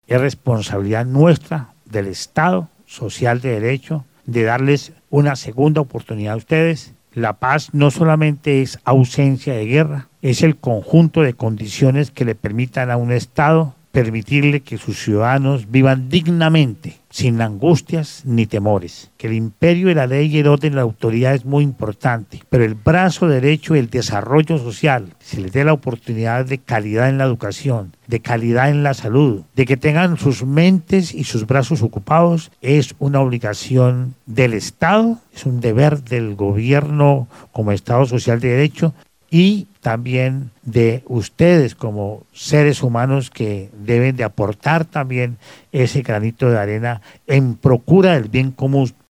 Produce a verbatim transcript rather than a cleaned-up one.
Es responsabilidad nuestra, del Estado social de derecho, de darles una segunda oportunidad a ustedes. La paz no solamente es ausencia de guerra, es el conjunto de condiciones que le permitan a un Estado permitirle que sus ciudadanos vivan dignamente, sin angustias ni temores. Que el imperio de la ley y el orden de la autoridad es muy importante, pero el brazo derecho y el desarrollo social, si les dé la oportunidad de calidad en la educación, de calidad en la salud, de que tengan sus mentes y sus brazos ocupados, es una obligación del Estado, es un deber del gobierno como Estado social de derecho, y también de ustedes como seres humanos que deben de aportar también ese granito de arena en procura del bien común